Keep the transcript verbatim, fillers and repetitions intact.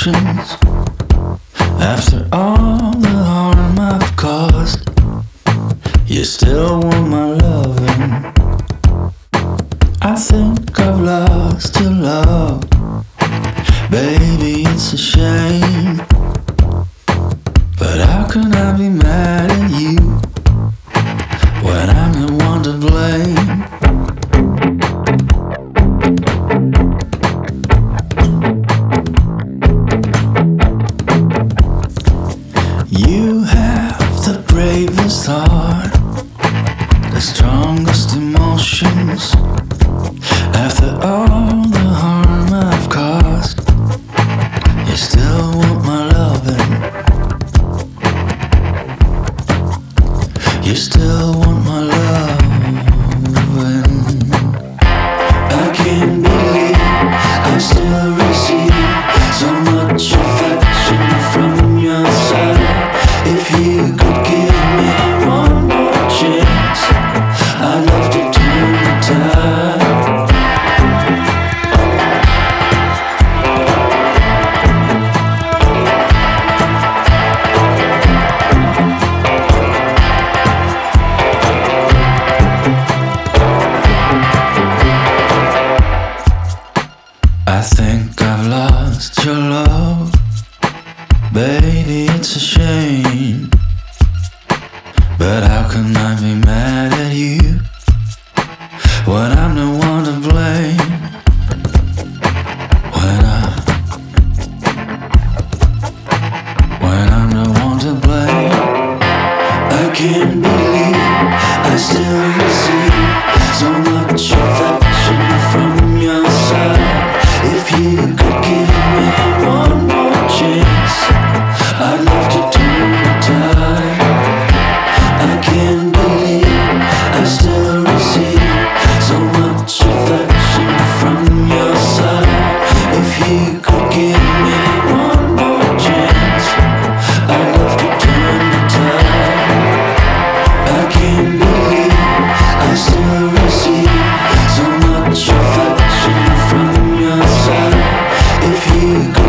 emotions. After all the harm I've caused, you still want my loving. I think I've lost your love. Baby, it's a shame, but how can I be mad at you when I'm the one to blame? You have the bravest heart, the strongest emotions. After all the harm I've caused, you still want my loving. You still want my loving. I can't believe I still receive so much affection from your side. If you could give me one more chance, I'd love to turn the tide. I think I've lost your love. Baby, it's a shame, but how can I be mad at you when I'm the one to blame? When I, when I'm the one to blame. I can't believe I still receive so much affection from your side. If you could give me one more chance, I'd love to turn the tide. I can't believe I still receive so much affection from your side. If you could give me one more chance, I'd love to turn the tide. I can't believe I still receive so much affection from your side. If you could